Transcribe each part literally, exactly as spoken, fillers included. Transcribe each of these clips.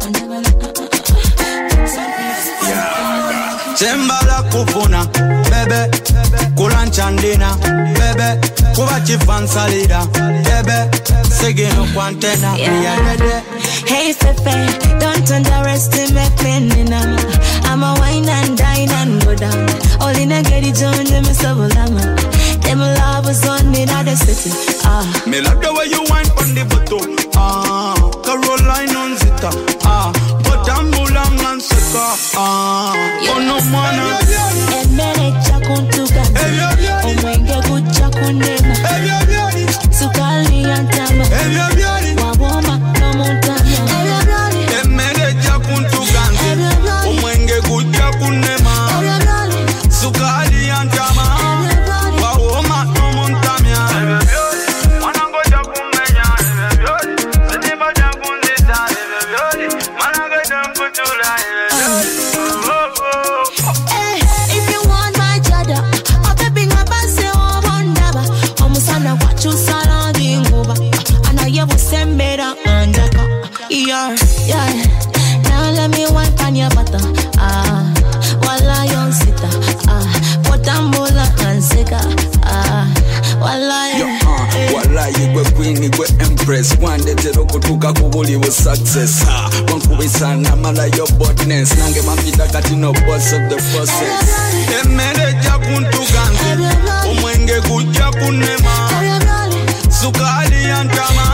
Sembala kufuna, bebe, kulanchandina, bebe, kubachi fansalida, bebe, segino kwantena, yeah. Hey Fefe, don't underestimate me now. I'm a wine and dine and go down. All in a get it on them savolama. Them love was on me now the city. Ah, me love the way you wine on the bottle. Ah, Caroline on zita. Ah, but I'm bulang and seka. Ah, oh no mana. And many chakuntuga. Oh my God, good chakundema. Sukali and tama. Wawoma no montana. And many chakuntuga. Oh my God, good chakunema. Sukali and tama. Wawoma no montana. Manango chakumenya. Seniba chakunzita. Manango chakuntula. Yeah, yeah. Now let me wipe on your butter. Ah, wala yon sita. Ah, potambula and sika. Ah, wala yo. Ah, wala you queen, you empress. One day to kutuka kubuli was success. Ah, one kubisana mala your botness. Nange mafita katino boss of the process. Emere jakuntu ganzi. Omwenge kuja kunema. Sukali antama.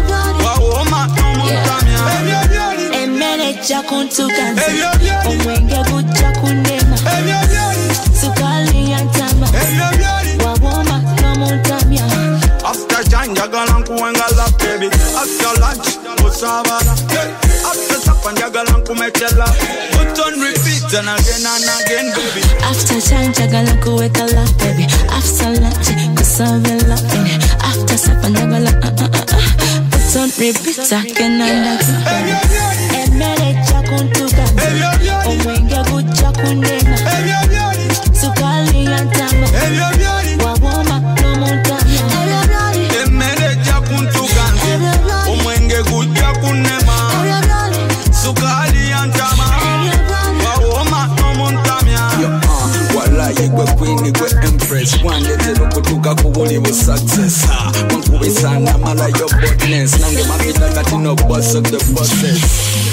Jakuntukanza, omwenge guja kunema, sukali yantama, wawoma no muntamya. After Jan, jagalan kuwenga la baby. After lunch, musabana. After supper, jagalan kumechela. Put on repeat and again and again, baby. After Jan, jagalan kuweka la baby. After lunch, kusavela. After supper, jagalan uh uh uh. Put on repeat again and again. Emere chakuntuka, omwenge guja kunema, sukali yantama, wawoma no montana. Emere chakuntuka, omwenge guja kunema, sukali yantama, wawoma no montana. Yo, ah, wala yigwe queen, yigwe empress. One day to kutuka kubuli was success. Ah, one kubisana mala your botness. Nange mafita katino boss of the process.